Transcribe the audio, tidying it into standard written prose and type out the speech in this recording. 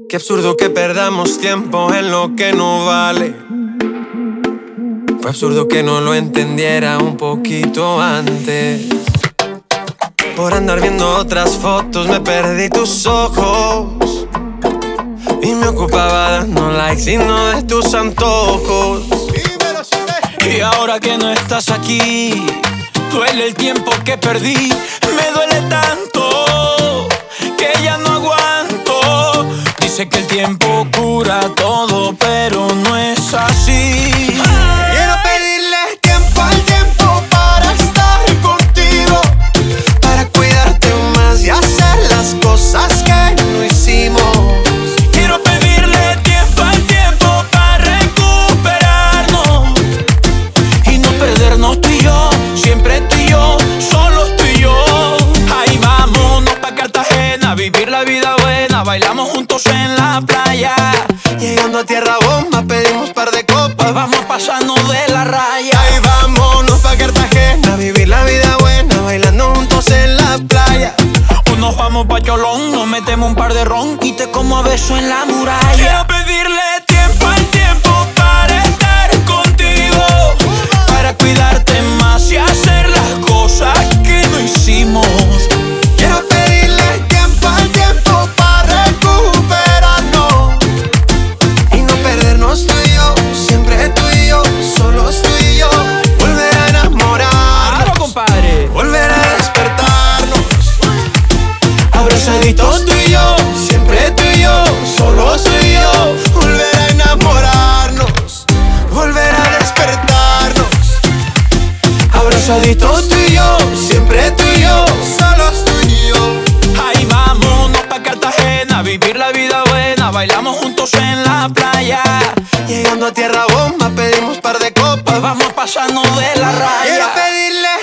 Qué absurdo que perdamos tiempo en lo que no vale. Fue absurdo que no lo entendiera un poquito antes. Por andar viendo otras fotos me perdí tus ojos y me ocupaba dando likes y no de tus antojos. Y ahora que no estás aquí, duele el tiempo que perdí. Me duele tanto que ya no aguanto. Dice que el tiempo cura todo, pero no es así. Quiero pedirle tiempo al tiempo para estar contigo, para cuidarte más y hacer las cosas que no hicimos. Quiero pedirle tiempo al tiempo para recuperarnos y no perdernos tú y yo, siempre tú y yo, solo tú y yo. Ahí vámonos pa' Cartagena, vivir la vida buena, bailamos juntos en la playa. Llegando a tierra bomba pedimos par de copas, Vamos pasando de la raya. ahí vámonos pa' Cartagena, vivir la vida buena, bailando juntos en la playa. O nos vamos pa' Cholón, nos metemos un par de ron y te como a beso en la muralla. Quiero pedirle tiempo al tiempo para estar contigo, para cuidarte más y hacer las cosas que no hicimos. Quiero pedirle tiempo al tiempo para recuperarnos y no perdernos tú y yo, siempre tú y yo, solos tú y yo. Volver a enamorarnos, Claro, compadre. volver a despertarnos, abrazaditos tú y yo, siempre tú y yo, solos tú y yo. Volver a enamorarnos, volver a despertarnos, abrazaditos tú y yo, siempre tú y yo, solos tú y yo. Ahí vámonos pa' Cartagena, vivir la vida buena, bailamos juntos en la playa. Llegando a tierra bomba pedimos par de copas, Vamos pasando de la quiero raya. pedirle